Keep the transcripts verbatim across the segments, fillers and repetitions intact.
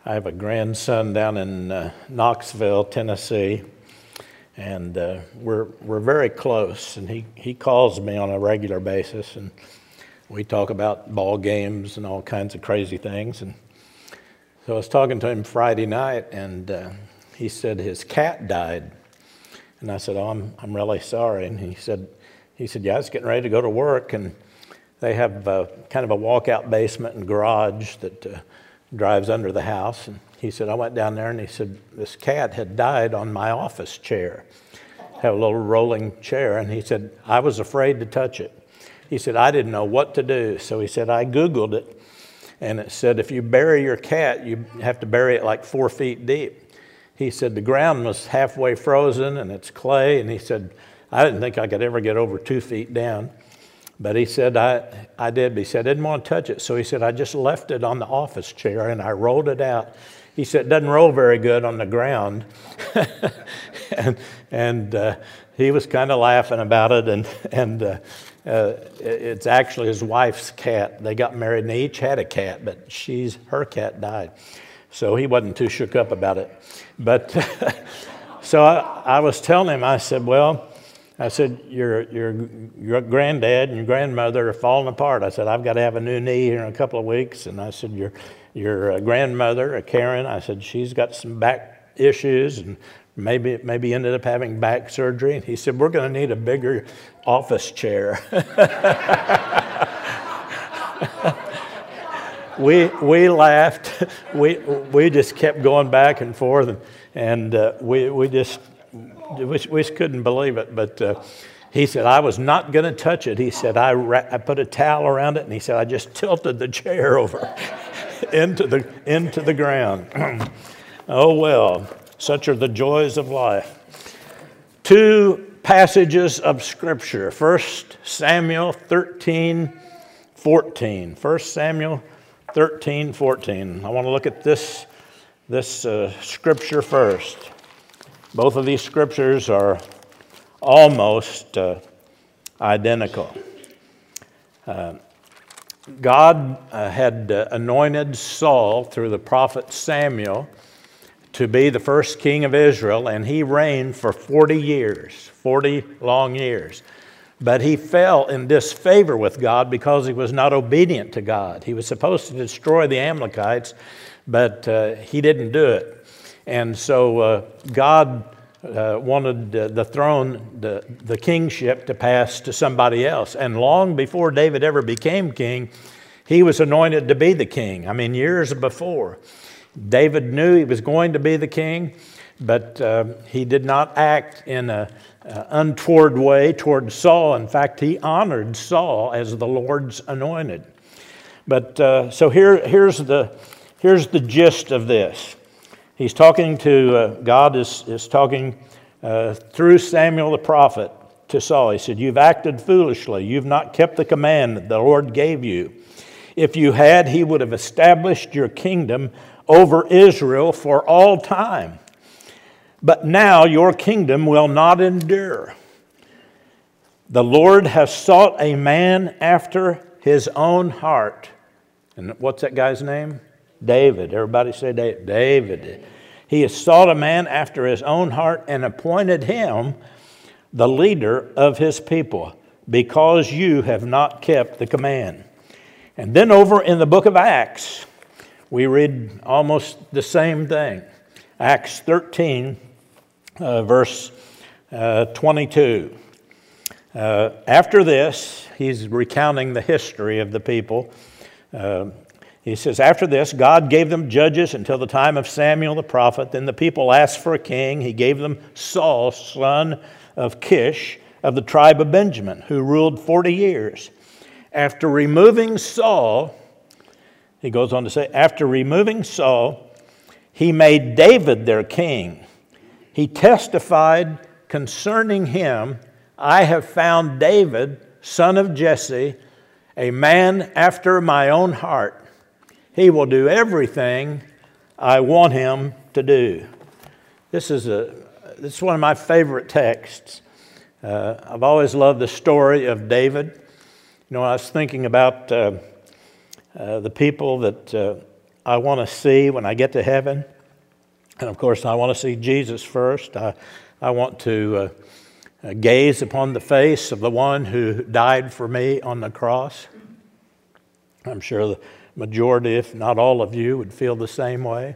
I have a grandson down in uh, Knoxville, Tennessee, and uh, we're we're very close. And he, he calls me on a regular basis, and we talk about ball games and all kinds of crazy things. And so I was talking to him Friday night, and uh, he said his cat died. And I said, "Oh, I'm I'm really sorry." And he said, he said, "Yeah, I was getting ready to go to work, and they have uh, kind of a walkout basement and garage that uh, drives under the house." And he said, "I went down there," and he said, "this cat had died on my office chair. Have a little rolling chair." And he said, "I was afraid to touch it." He said, "I didn't know what to do." So he said, "I Googled it, and it said if you bury your cat, you have to bury it like four feet deep." He said, "The ground was halfway frozen, and it's clay." And he said, "I didn't think I could ever get over two feet down." But he said, I, I did. But he said, "I didn't want to touch it." So he said, "I just left it on the office chair and I rolled it out." He said, "It doesn't roll very good on the ground." and and uh, he was kind of laughing about it. And, and uh, uh, it's actually his wife's cat. They got married and they each had a cat, but she's her cat died. So he wasn't too shook up about it. But so I, I was telling him, I said, well, I said, your, your your granddad and your grandmother are falling apart. I said, I've got to have a new knee here in a couple of weeks. And I said, your your uh, grandmother, uh, Karen, I said, she's got some back issues and maybe maybe ended up having back surgery. And he said, we're going to need a bigger office chair. we we laughed. We we just kept going back and forth, and, and uh, we we just. We, we couldn't believe it, but uh, he said, I was not going to touch it. He said, I, ra- I put a towel around it, and he said, I just tilted the chair over into the into the ground. Oh, well, such are the joys of life. Two passages of Scripture. First Samuel thirteen fourteen. First Samuel thirteen fourteen. I want to look at this, this uh, Scripture first. Both of these scriptures are almost uh, identical. Uh, God uh, had uh, anointed Saul through the prophet Samuel to be the first king of Israel, and he reigned for forty years, forty long years. But he fell in disfavor with God because he was not obedient to God. He was supposed to destroy the Amalekites, but uh, he didn't do it. And so uh, God uh, wanted uh, the throne, the, the kingship, to pass to somebody else. And long before David ever became king, he was anointed to be the king. I mean, years before. David knew he was going to be the king, but uh, he did not act in an untoward way toward Saul. In fact, he honored Saul as the Lord's anointed. But uh, so here, here's the here's the gist of this. He's talking to, uh, God is, is talking uh, through Samuel the prophet to Saul. He said, you've acted foolishly. You've not kept the command that the Lord gave you. If you had, he would have established your kingdom over Israel for all time. But now your kingdom will not endure. The Lord has sought a man after his own heart. And what's that guy's name? David. Everybody say David. David. He has sought a man after his own heart and appointed him the leader of his people because you have not kept the command. And then over in the book of Acts, we read almost the same thing. Acts thirteen, uh, verse uh, twenty-two. Uh, after this, he's recounting the history of the people. Uh, He says, after this, God gave them judges until the time of Samuel the prophet. Then the people asked for a king. He gave them Saul, son of Kish, of the tribe of Benjamin, who ruled forty years. After removing Saul, he goes on to say, after removing Saul, he made David their king. He testified concerning him, I have found David, son of Jesse, a man after my own heart. He will do everything I want him to do. This is a this is one of my favorite texts. Uh, I've always loved the story of David. You know, I was thinking about uh, uh, the people that uh, I want to see when I get to heaven. And of course, I want to see Jesus first. I, I want to uh, gaze upon the face of the one who died for me on the cross. I'm sure the majority, if not all of you, would feel the same way.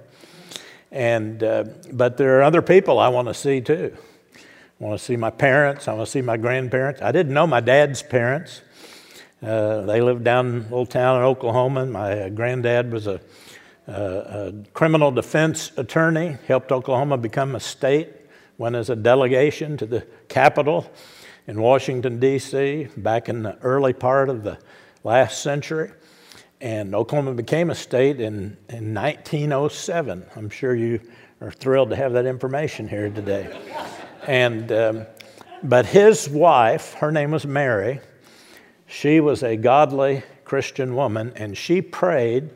And uh, but there are other people I want to see too. I want to see my parents. I want to see my grandparents. I didn't know my dad's parents. Uh, they lived down in a little town in Oklahoma. My granddad was a, a, a criminal defense attorney, helped Oklahoma become a state, went as a delegation to the Capitol in Washington, D C back in the early part of the last century. And Oklahoma became a state in, in nineteen oh seven. I'm sure you are thrilled to have that information here today. And um, but his wife, her name was Mary. She was a godly Christian woman, and she prayed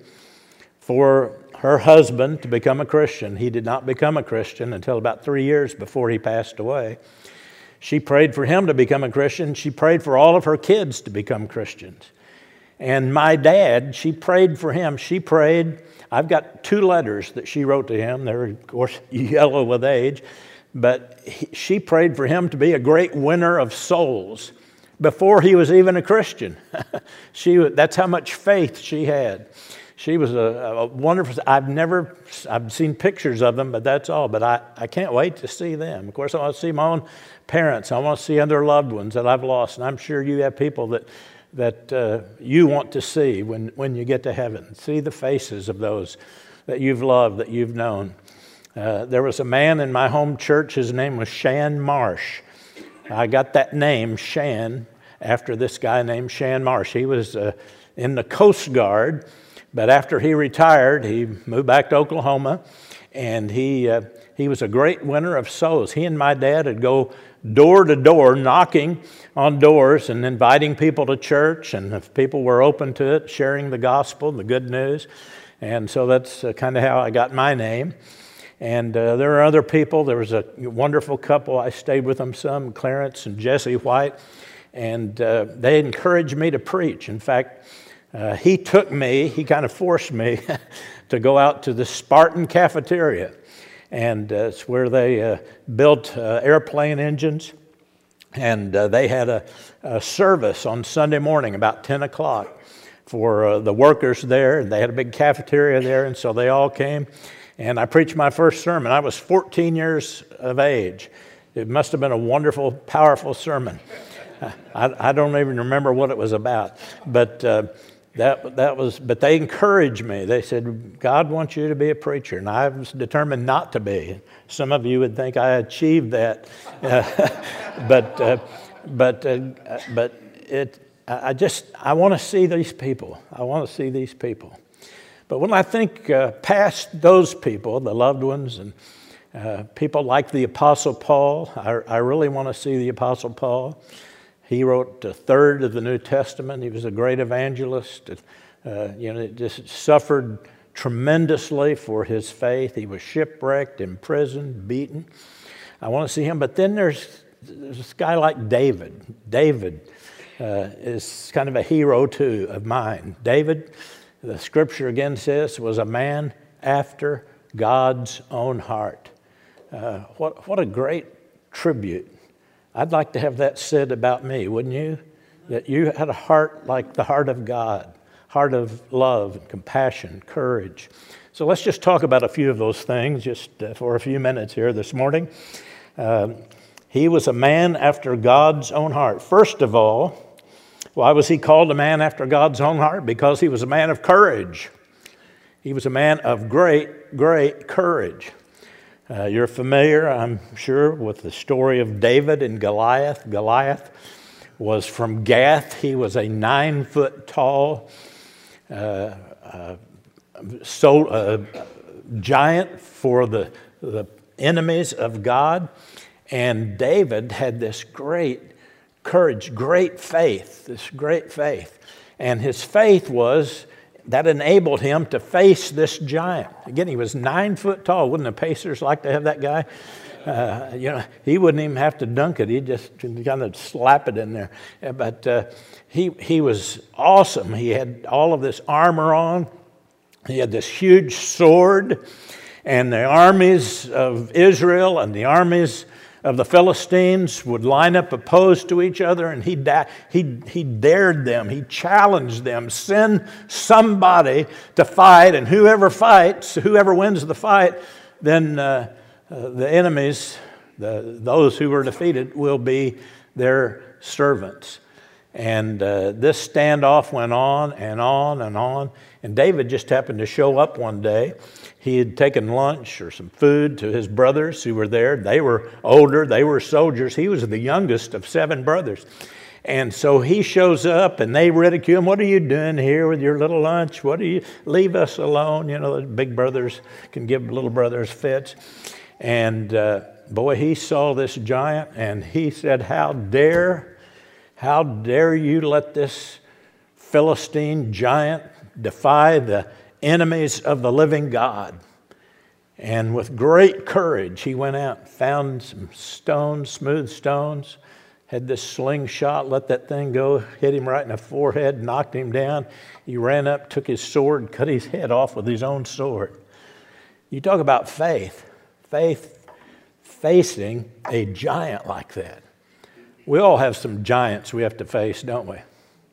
for her husband to become a Christian. He did not become a Christian until about three years before he passed away. She prayed for him to become a Christian. She prayed for all of her kids to become Christians. And my dad, she prayed for him. She prayed, I've got two letters that she wrote to him. They're, of course, yellow with age. But he, she prayed for him to be a great winner of souls before he was even a Christian. she, that's how much faith she had. She was a, a wonderful, I've never, I've seen pictures of them, but that's all. But I, I can't wait to see them. Of course, I want to see my own parents. I want to see other loved ones that I've lost. And I'm sure you have people that that uh, you want to see when, when you get to heaven. See the faces of those that you've loved, that you've known. Uh, there was a man in my home church, his name was Shan Marsh. I got that name, Shan, after this guy named Shan Marsh. He was uh, in the Coast Guard, but after he retired, he moved back to Oklahoma, and he, uh, he was a great winner of souls. He and my dad would go door to door, knocking on doors and inviting people to church, and if people were open to it, sharing the gospel, the good news. And so that's uh, kind of how I got my name. And uh, there are other people. There was a wonderful couple. I stayed with them some, Clarence and Jesse White, and uh, they encouraged me to preach. In fact, uh, he took me, he kind of forced me to go out to the Spartan cafeteria. And uh, it's where they uh, built uh, airplane engines. And uh, they had a, a service on Sunday morning about ten o'clock for uh, the workers there. And they had a big cafeteria there, and so they all came. And I preached my first sermon. I was fourteen years of age. It must have been a wonderful, powerful sermon. I, I don't even remember what it was about. But uh, That that was, but they encouraged me. They said, God wants you to be a preacher, and I was determined not to be. Some of you would think I achieved that, uh, but uh, but uh, but it. I just I want to see these people. I want to see these people. But when I think uh, past those people, the loved ones, and uh, people like the Apostle Paul, I, I really want to see the Apostle Paul. He wrote a third of the New Testament. He was a great evangelist. Uh, you know, just suffered tremendously for his faith. He was shipwrecked, imprisoned, beaten. I want to see him. But then there's, there's this guy like David. David uh, is kind of a hero, too, of mine. David, the scripture again says, was a man after God's own heart. Uh, what, what a great tribute. I'd like to have that said about me, wouldn't you? That you had a heart like the heart of God, heart of love and compassion, courage. So let's just talk about a few of those things just uh, for a few minutes here this morning. Um, he was a man after God's own heart. First of all, why was he called a man after God's own heart? Because he was a man of courage. He was a man of great, great courage. Uh, you're familiar, I'm sure, with the story of David and Goliath. Goliath was from Gath. He was a nine-foot tall uh, uh, so, uh, giant for the, the enemies of God. And David had this great courage, great faith, this great faith. And his faith was that enabled him to face this giant. Again, he was nine foot tall. Wouldn't the Pacers like to have that guy? Uh, you know, he wouldn't even have to dunk it. He'd just kind of slap it in there. But uh, he he was awesome. He had all of this armor on. He had this huge sword, and the armies of Israel and the armies of the Philistines would line up opposed to each other, and he, da- he, he dared them, he challenged them, send somebody to fight, and whoever fights, whoever wins the fight, then uh, uh, the enemies, the, those who were defeated, will be their servants. And uh, this standoff went on and on and on, and David just happened to show up one day. He had taken lunch or some food to his brothers who were there. They were older. They were soldiers. He was the youngest of seven brothers. And so he shows up, and they ridicule him. What are you doing here with your little lunch? What do you, leave us alone. You know, the big brothers can give little brothers fits. And uh, boy, he saw this giant, and he said, how dare, how dare you let this Philistine giant defy the enemies of the living God. And with great courage, he went out, found some stones, smooth stones, had this slingshot, let that thing go, hit him right in the forehead, knocked him down. He ran up, took his sword, cut his head off with his own sword. You talk about faith, faith facing a giant like that. We all have some giants we have to face, don't we?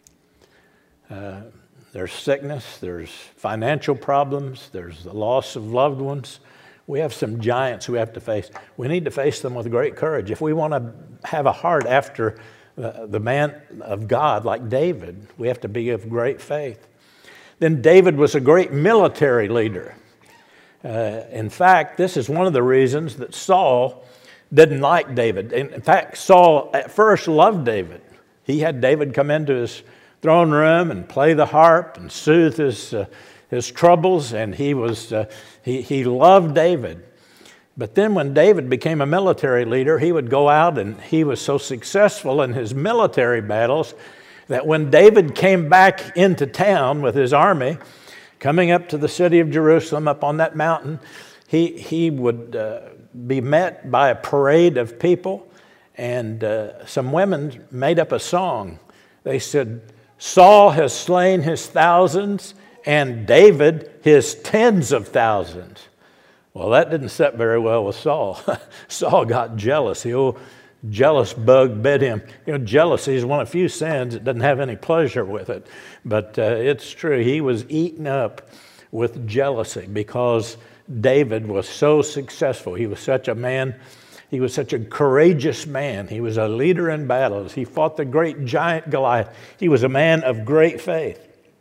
Uh, There's sickness, there's financial problems, there's the loss of loved ones. We have some giants we have to face. We need to face them with great courage. If we want to have a heart after the, the man of God like David, we have to be of great faith. Then David was a great military leader. Uh, in fact, this is one of the reasons that Saul didn't like David. In, in fact, Saul at first loved David. He had David come into his throne room and play the harp and soothe his uh, his troubles, and he was uh, he he loved David. But then when David became a military leader, he would go out, and he was so successful in his military battles that when David came back into town with his army, coming up to the city of Jerusalem up on that mountain, he he would uh, be met by a parade of people, and uh, some women made up a song. They said, Saul has slain his thousands, and David his tens of thousands. Well, that didn't sit very well with Saul. Saul got jealous. The old jealous bug bit him. You know, jealousy is one of the few sins that doesn't have any pleasure with it. But uh, it's true. He was eaten up with jealousy because David was so successful. He was such a man. He was such a courageous man. He was a leader in battles. He fought the great giant Goliath. He was a man of great faith.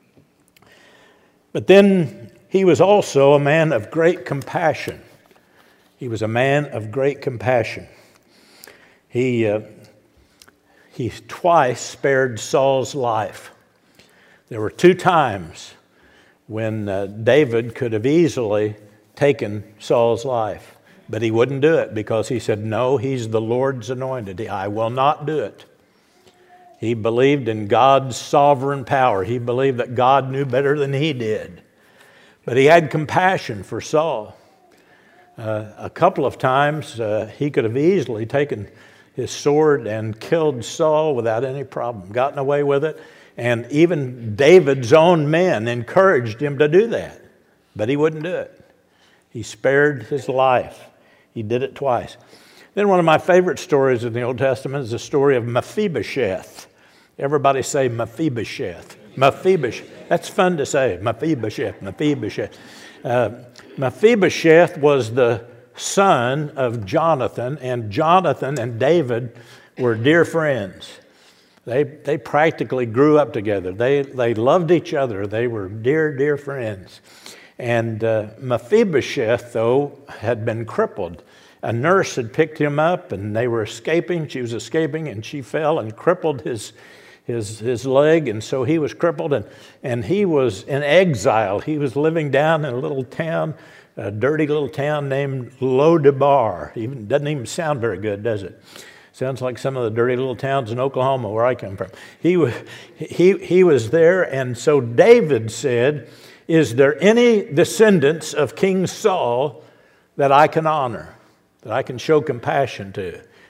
But then he was also a man of great compassion. He was a man of great compassion. He, uh, he twice spared Saul's life. There were two times when uh, David could have easily taken Saul's life. But he wouldn't do it because he said, no, he's the Lord's anointed. I will not do it. He believed in God's sovereign power. He believed that God knew better than he did. But he had compassion for Saul. Uh, a couple of times uh, he could have easily taken his sword and killed Saul without any problem, gotten away with it. And even David's own men encouraged him to do that. But he wouldn't do it. He spared his life. He did it twice. Then one of my favorite stories in the Old Testament is the story of Mephibosheth. Everybody say Mephibosheth. Mephibosheth. That's fun to say. Mephibosheth. Mephibosheth. Uh, Mephibosheth was the son of Jonathan, and Jonathan and David were dear friends. They they practically grew up together. They they loved each other. They were dear, dear friends. And uh, Mephibosheth, though, had been crippled. A nurse had picked him up, and they were escaping. She was escaping, and she fell and crippled his his his leg, and so he was crippled, and, and he was in exile. He was living down in a little town, a dirty little town named Lo-Debar. Even doesn't even sound very good, does it? Sounds like some of the dirty little towns in Oklahoma where I come from. He was he he was there, and so David said, is there any descendants of King Saul that I can honor, that I can show compassion to?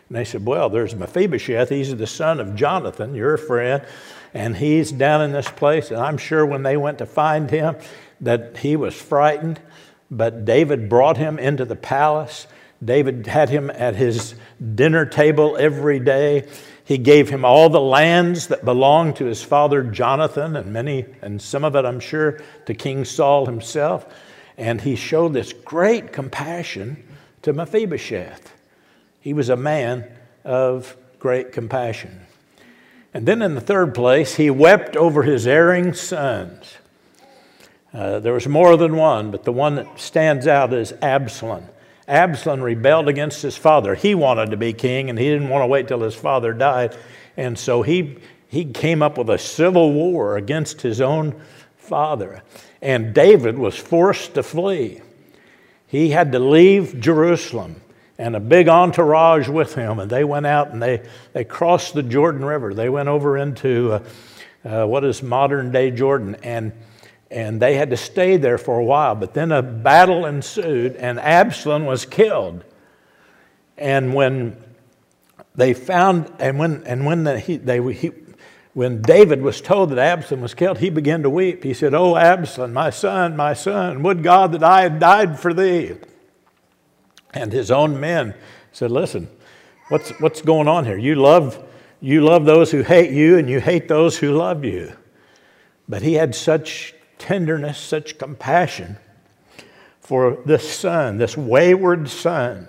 And they said, well, there's Mephibosheth. He's the son of Jonathan, your friend, and he's down in this place. And I'm sure when they went to find him that he was frightened, but David brought him into the palace. David had him at his dinner table every day. He gave him all the lands that belonged to his father Jonathan, and many, and some of it, I'm sure, to King Saul himself. And he showed this great compassion to Mephibosheth. He was a man of great compassion. And then in the third place, he wept over his erring sons. Uh, there was more than one, but the one that stands out is Absalom. Absalom rebelled against his father. He wanted to be king, and he didn't want to wait till his father died. And so he, he came up with a civil war against his own father. And David was forced to flee. He had to leave Jerusalem and a big entourage with him. And they went out and they, they crossed the Jordan River. They went over into uh, uh, what is modern-day Jordan. And And they had to stay there for a while. But then a battle ensued, and Absalom was killed. And when they found, and when and when the, he, they he, when David was told that Absalom was killed, he began to weep. He said, "Oh, Absalom, my son, my son, would God that I had died for thee." And his own men said, "Listen, what's what's going on here? You love you love those who hate you, and you hate those who love you." But he had such tenderness, such compassion for this son, this wayward son.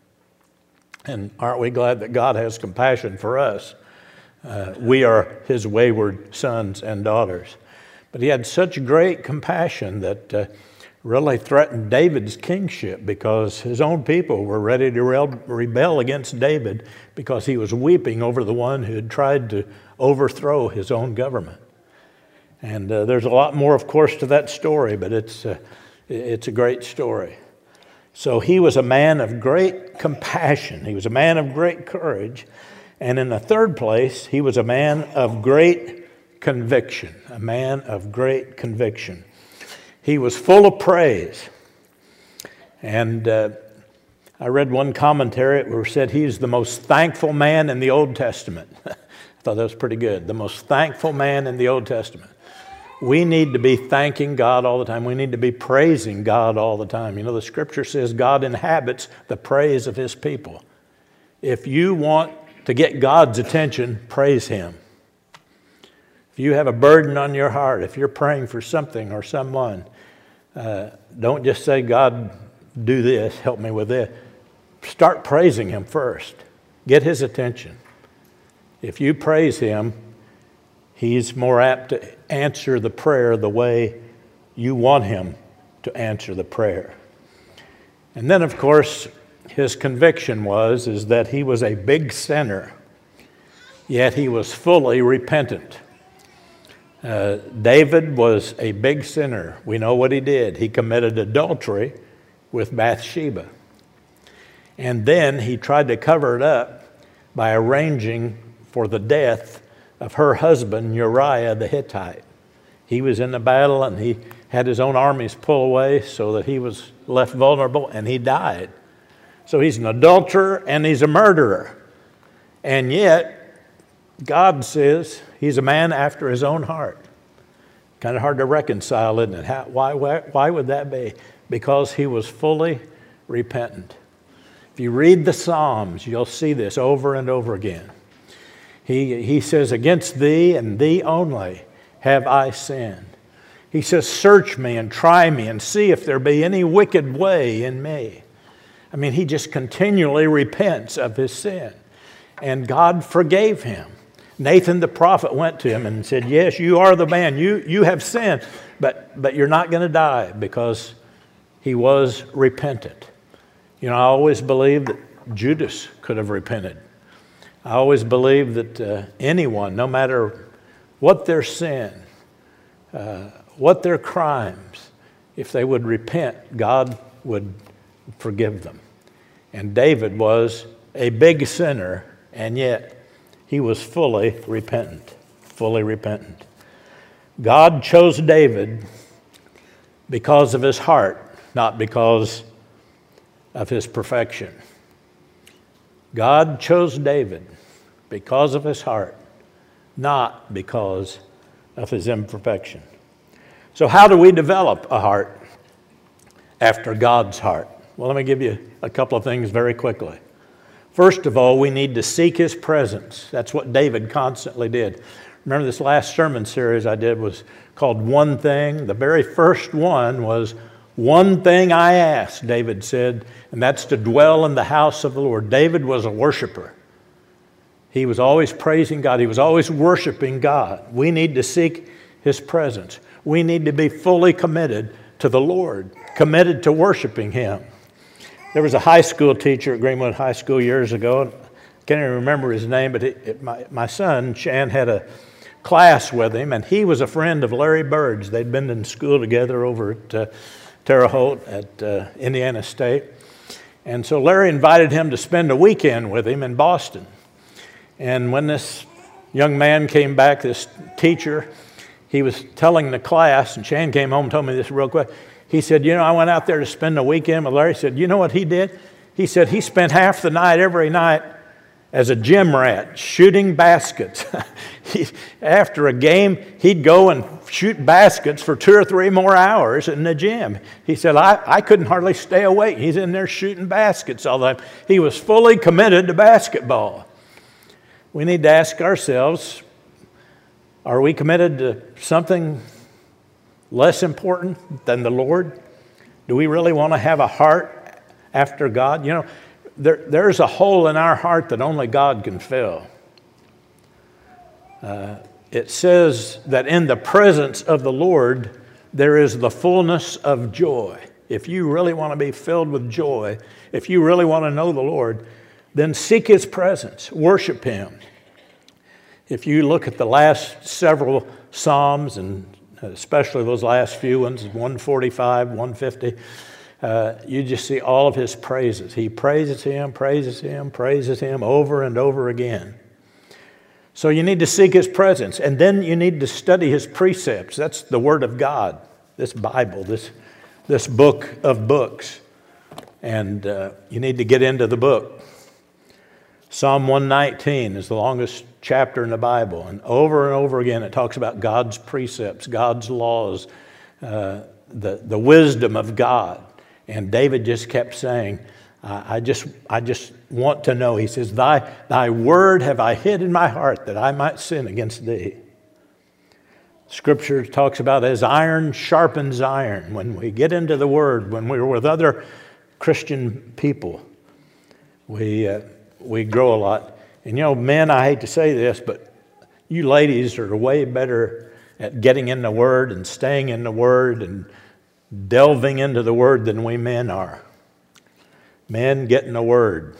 And aren't we glad that God has compassion for us? Uh, we are his wayward sons and daughters. But he had such great compassion that uh, really threatened David's kingship, because his own people were ready to rebel against David because he was weeping over the one who had tried to overthrow his own government. And uh, there's a lot more, of course, to that story, but it's, uh, it's a great story. So he was a man of great compassion. He was a man of great courage. And in the third place, he was a man of great conviction, a man of great conviction. He was full of praise. And uh, I read one commentary where it said he's the most thankful man in the Old Testament. I thought that was pretty good. The most thankful man in the Old Testament. We need to be thanking God all the time. We need to be praising God all the time. You know, the scripture says God inhabits the praise of his people. If you want to get God's attention, praise him. If you have a burden on your heart, if you're praying for something or someone, uh, don't just say, "God, do this, help me with this." Start praising him first. Get his attention. If you praise him, he's more apt to answer the prayer the way you want him to answer the prayer. And then, of course, his conviction was is that he was a big sinner, yet he was fully repentant. Uh, David was a big sinner. We know what he did. He committed adultery with Bathsheba. And then he tried to cover it up by arranging for the death of her husband, Uriah the Hittite. He was in the battle and he had his own armies pull away so that he was left vulnerable, and he died. So he's an adulterer and he's a murderer. And yet, God says he's a man after his own heart. Kind of hard to reconcile, isn't it? How, why, why, why would that be? Because he was fully repentant. If you read the Psalms, you'll see this over and over again. He, he says, "Against thee and thee only have I sinned." He says, "Search me and try me and see if there be any wicked way in me." I mean, he just continually repents of his sin. And God forgave him. Nathan the prophet went to him and said, "Yes, you are the man. You, you have sinned, but, but you're not going to die," because he was repentant. You know, I always believed that Judas could have repented. I always believed that uh, anyone, no matter what their sin, uh, what their crimes, if they would repent, God would forgive them. And David was a big sinner, and yet he was fully repentant, fully repentant. God chose David because of his heart, not because of his perfection. God chose David because of his heart, not because of his imperfection. So how do we develop a heart after God's heart? Well, let me give you a couple of things very quickly. First of all, we need to seek his presence. That's what David constantly did. Remember, this last sermon series I did was called One Thing. The very first one was, one thing I ask, David said, and that's to dwell in the house of the Lord. David was a worshiper. He was always praising God. He was always worshiping God. We need to seek his presence. We need to be fully committed to the Lord, committed to worshiping him. There was a high school teacher at Greenwood High School years ago. I can't even remember his name, but it, it, my, my son, Shan, had a class with him, and he was a friend of Larry Bird's. They'd been in school together over at uh, Terre Haute at uh, Indiana State. And so Larry invited him to spend a weekend with him in Boston. And when this young man came back, this teacher, he was telling the class, and Shan came home and told me this real quick. He said, you know, I went out there to spend a weekend with Larry. He said, you know what he did? He said he spent half the night every night as a gym rat, shooting baskets. he, after a game, he'd go and shoot baskets for two or three more hours in the gym. He said, I, I couldn't hardly stay awake. He's in there shooting baskets all the time. He was fully committed to basketball. We need to ask ourselves, are we committed to something less important than the Lord? Do we really want to have a heart after God? You know, there, there's a hole in our heart that only God can fill. Uh, it says that in the presence of the Lord, there is the fullness of joy. If you really want to be filled with joy, if you really want to know the Lord, then seek his presence, worship him. If you look at the last several Psalms, and especially those last few ones, one forty-five, one fifty, uh, you just see all of his praises. He praises him, praises him, praises him over and over again. So you need to seek his presence, and then you need to study his precepts. That's the Word of God, this Bible, this, this book of books. And uh, you need to get into the book. Psalm one nineteen is the longest chapter in the Bible, and over and over again it talks about God's precepts, God's laws, uh, the, the wisdom of God. And David just kept saying, I just, I just want to know. He says, thy, thy word have I hid in my heart that I might sin against thee. Scripture talks about as iron sharpens iron. When we get into the word, when we're with other Christian people, we, uh, we grow a lot. And you know, men, I hate to say this, but you ladies are way better at getting in the Word and staying in the Word and delving into the Word than we men are. Men, get in the Word.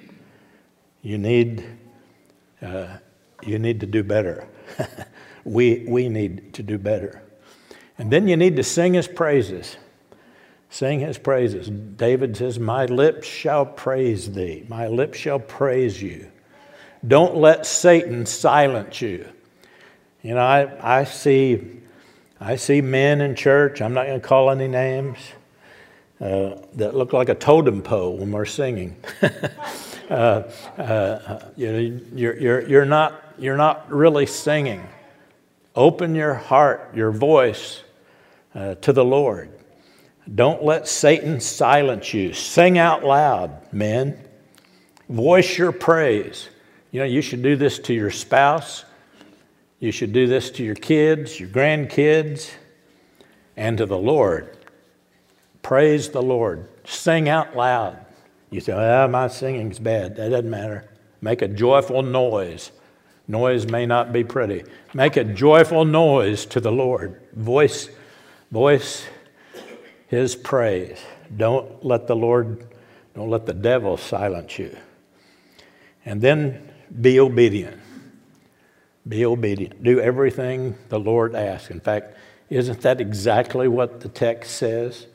You need, uh, you need to do better. we, we need to do better. And then you need to sing his praises. Sing his praises. David says, my lips shall praise thee. My lips shall praise you. Don't let Satan silence you. You know, I, I see I see men in church, I'm not going to call any names, uh, that look like a totem pole when we're singing. uh, uh, you know, you're, you're, you're, not, you're not really singing. Open your heart, your voice uh, to the Lord. Don't let Satan silence you. Sing out loud, men. Voice your praise. You know, you should do this to your spouse. You should do this to your kids, your grandkids, and to the Lord. Praise the Lord. Sing out loud. You say, ah, my singing's bad. That doesn't matter. Make a joyful noise. Noise may not be pretty. Make a joyful noise to the Lord. Voice, voice his praise. Don't let the Lord, don't let the devil silence you. And then be obedient. Be obedient. Do everything the Lord asks. In fact, isn't that exactly what the text says?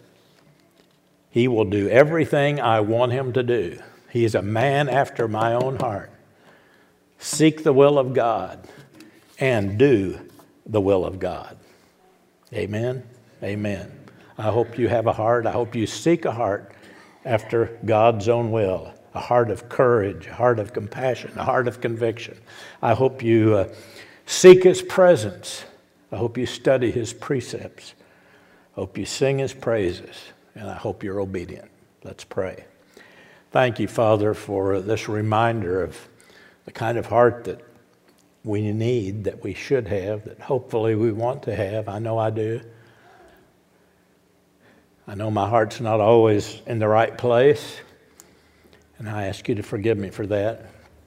He will do everything I want him to do. He is a man after my own heart. Seek the will of God and do the will of God. Amen? Amen. I hope you have a heart. I hope you seek a heart after God's own will. a heart of courage, a heart of compassion, a heart of conviction. I hope you uh, seek His presence. I hope you study His precepts. I hope you sing His praises, and I hope you're obedient. Let's pray. Thank you, Father, for this reminder of the kind of heart that we need, that we should have, that hopefully we want to have. I know I do. I know my heart's not always in the right place, and I ask you to forgive me for that.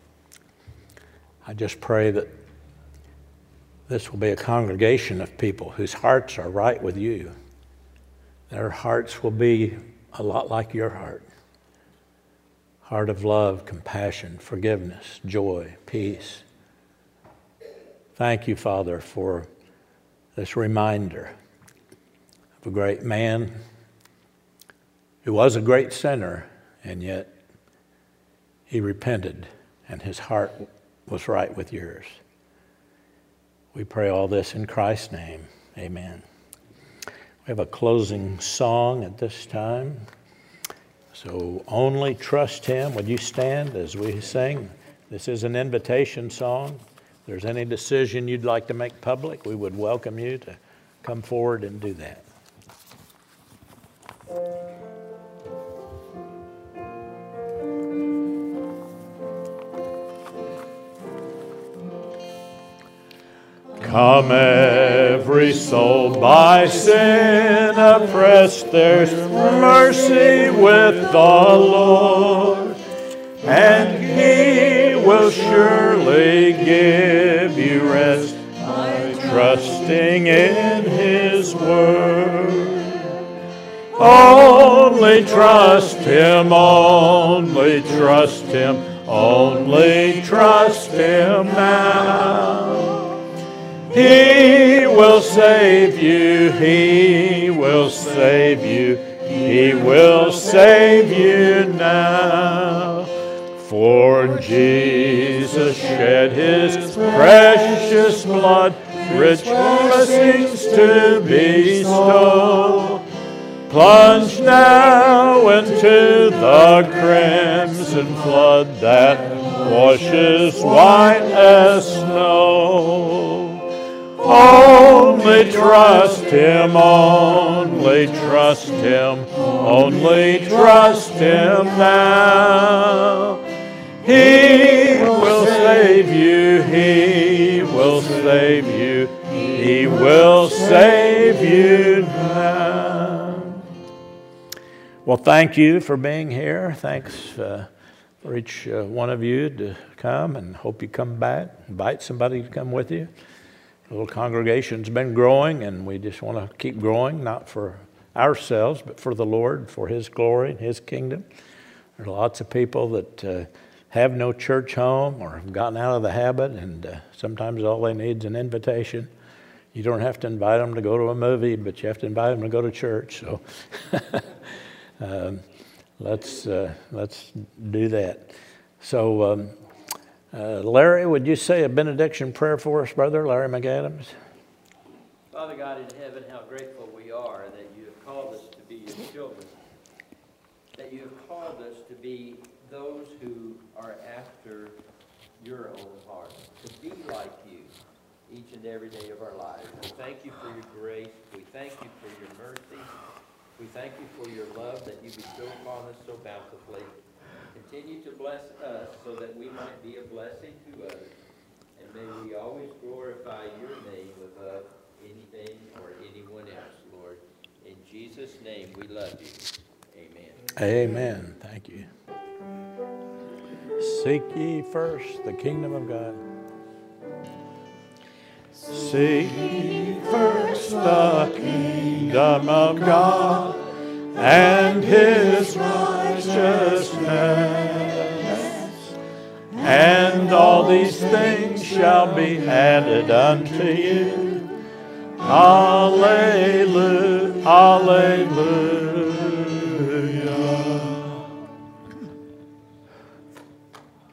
I just pray that this will be a congregation of people whose hearts are right with you. Their hearts will be a lot like your heart. Heart of love, compassion, forgiveness, joy, peace. Thank you, Father, for this reminder of a great man who was a great sinner, and yet he repented and his heart was right with yours. We pray all this in Christ's name. Amen. We have a closing song at this time. So only trust Him. Would you stand as we sing? This is an invitation song. If there's any decision you'd like to make public, we would welcome you to come forward and do that. Come every soul by sin oppressed, there's mercy with the Lord, and He will surely give you rest by trusting in His word. Only trust Him, only trust Him, only trust Him now. He will save you, He will save you, He will save you now. For Jesus shed His precious blood, rich blessings to bestow. Plunge now into the crimson flood that washes white as snow. Only trust Him, only trust Him, only trust Him now. He will save you, He will save you, He will save you now. Well, thank you for being here. Thanks uh, for each uh, one of you to come, and hope you come back. Invite somebody to come with you. The little congregation's been growing, and we just want to keep growing, not for ourselves, but for the Lord, for His glory and His kingdom. There are lots of people that uh, have no church home or have gotten out of the habit, and uh, sometimes all they need is an invitation. You don't have to invite them to go to a movie, but you have to invite them to go to church. So um, let's uh, let's do that. So. Um, Uh, Larry, would you say a benediction prayer for us, brother? Larry McAdams. Father God in heaven, how grateful we are that you have called us to be your children, that you have called us to be those who are after your own heart, to be like you each and every day of our lives. We thank you for your grace. We thank you for your mercy. We thank you for your love that you bestow upon us so bountifully. Continue to bless us so that we might be a blessing to others. And may we always glorify your name above anything or anyone else, Lord. In Jesus' name we love you. Amen. Amen. Thank you. Seek ye first the kingdom of God. Seek ye first the kingdom of God and His righteousness, and all these things shall be added unto you. Alleluia, alleluia.